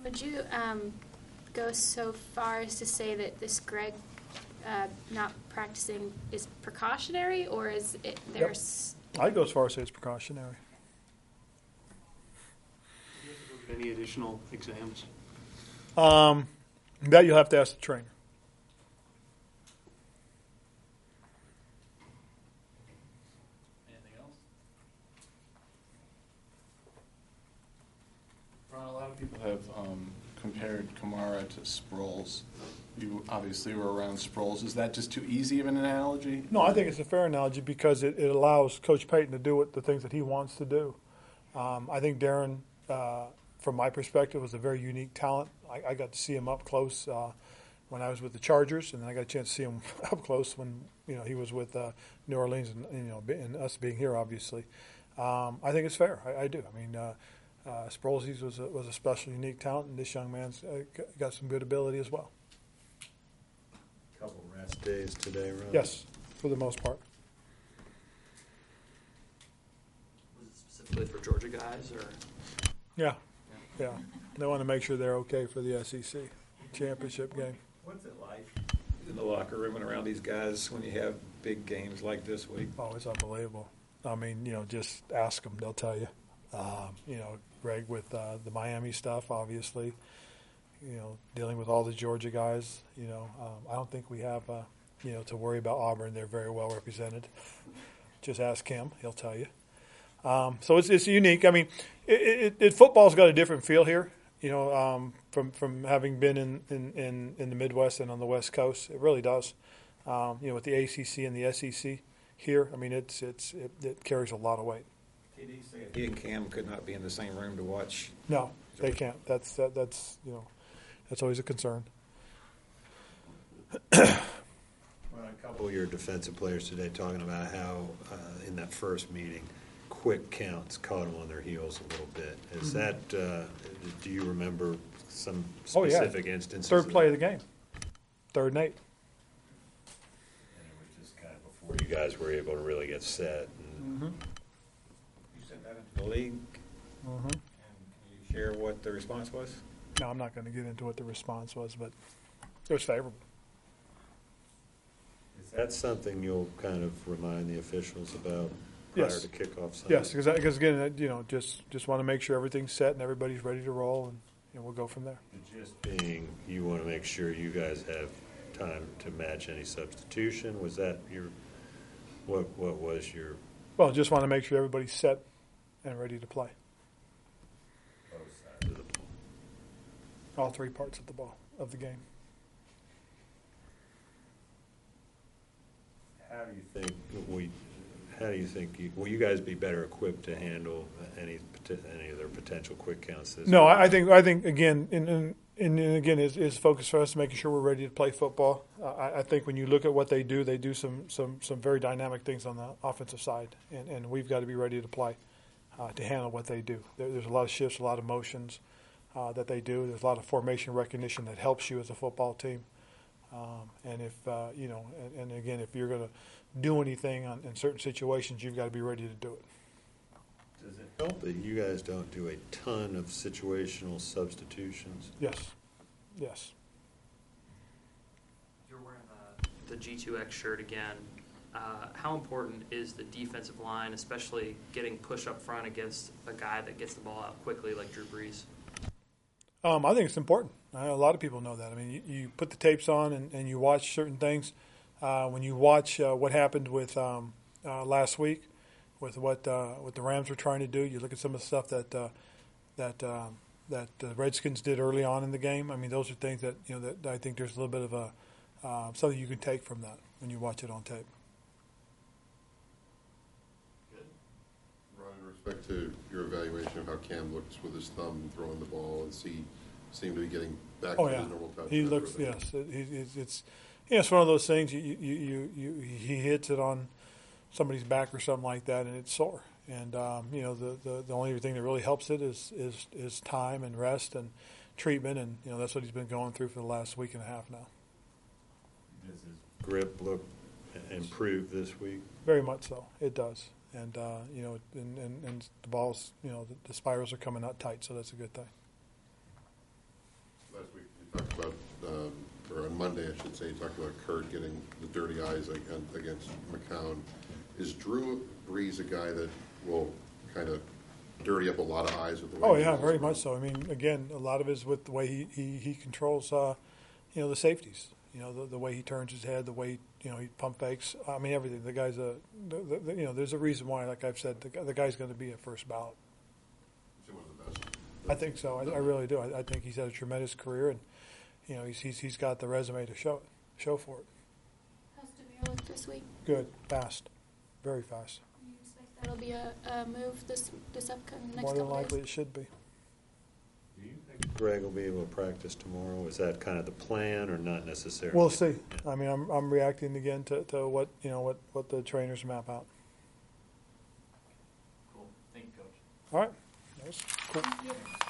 Would you go so far as to say that this Greg not practicing is precautionary, or is it there's? Yep. I'd go as far as say it's precautionary. Any additional exams? That you'll have to ask the trainer. Anything else? Ron, a lot of people have compared Kamara to Sproles. You obviously were around Sproles. Is that just too easy of an analogy? No, I think it's a fair analogy because it allows Coach Payton to do the things that he wants to do. I think Darren, from my perspective, was a very unique talent. I got to see him up close when I was with the Chargers, and then I got a chance to see him up close when he was with New Orleans, and us being here, obviously. I think it's fair. I do. I mean, Sproles was a special, unique talent, and this young man's got some good ability as well. Couple rest days today, right? Yes, for the most part. Was it specifically for Georgia guys, or? Yeah. They want to make sure they're okay for the SEC championship game. What's it like in the locker room and around these guys when you have big games like this week? Oh, it's unbelievable. I mean, just ask them; they'll tell you. Greg with the Miami stuff, obviously. Dealing with all the Georgia guys. I don't think we have to worry about Auburn. They're very well represented. Just ask him; he'll tell you. So it's unique. I mean, football's got a different feel here. From having been in the Midwest and on the West Coast, it really does. With the ACC and the SEC here, I mean, it carries a lot of weight. TD said he and Cam could not be in the same room to watch. No, they can't. That's always a concern. Well, a couple of your defensive players today talking about how in that first meeting, quick counts caught them on their heels a little bit. Is that? Do you remember some specific instances? Third play of the game, 3rd and 8. And it was just kind of before you guys were able to really get set. You sent that into the league. And can you share what the response was? No, I'm not going to get into what the response was, but it was favorable. Is that something you'll kind of remind the officials about prior to kickoff Sunday? Yes, because again, just want to make sure everything's set and everybody's ready to roll, and we'll go from there. Just being, you want to make sure you guys have time to match any substitution. Was that your? What was your? Well, just want to make sure everybody's set and ready to play. Both sides of the ball. All 3 parts of the ball of the game. How do you think will you guys be better equipped to handle any of their potential quick counts this No, week? I think again, and again, is focus for us making sure we're ready to play football. I think when you look at what they do some very dynamic things on the offensive side, and we've got to be ready to play to handle what they do. There's a lot of shifts, a lot of motions that they do. There's a lot of formation recognition that helps you as a football team. And if and again, if you're going to do anything in certain situations, you've got to be ready to do it. Does it help that you guys don't do a ton of situational substitutions? Yes. You're wearing the G2X shirt again. How important is the defensive line, especially getting pushed up front against a guy that gets the ball out quickly like Drew Brees? I think it's important. A lot of people know that. I mean, you put the tapes on and you watch certain things. When you watch what happened with last week, with what the Rams were trying to do, you look at some of the stuff that the Redskins did early on in the game. I mean, those are things that that I think there's a little bit of a something you can take from that when you watch it on tape. Ron, in respect to your evaluation of how Cam looks with his thumb throwing the ball, and seem to be getting back to his normal touch. He looks, yes. It's one of those things. He hits it on somebody's back or something like that, and it's sore. And the only thing that really helps it is time and rest and treatment, and that's what he's been going through for the last week and a half now. Does his grip look improved this week? Very much so. It does. And and the balls, the spirals are coming out tight, so that's a good thing. talked about, or on Monday, I should say, you talked about Kurt getting the dirty eyes against McCown. Is Drew Brees a guy that will kind of dirty up a lot of eyes with the way Oh he yeah, rolls very around? much so. I mean, again, a lot of it is with the way he controls, the safeties. The way he turns his head, the way he pump fakes. I mean, everything. The guy's there's a reason why, like I've said, the guy's going to be a first ballot. Is he one of the best? I think so. I really do. I think he's had a tremendous career, and he's got the resume to show for it. How's Demir look this week? Good, fast, very fast. Do you expect that'll be a move this upcoming next More than couple likely, days? it should be. Do you think Greg will be able to practice tomorrow? Is that kind of the plan, or not necessarily? We'll see. I mean, I'm reacting again to what what the trainers map out. Cool. Thank you, Coach. All right, that was cool. Thank you.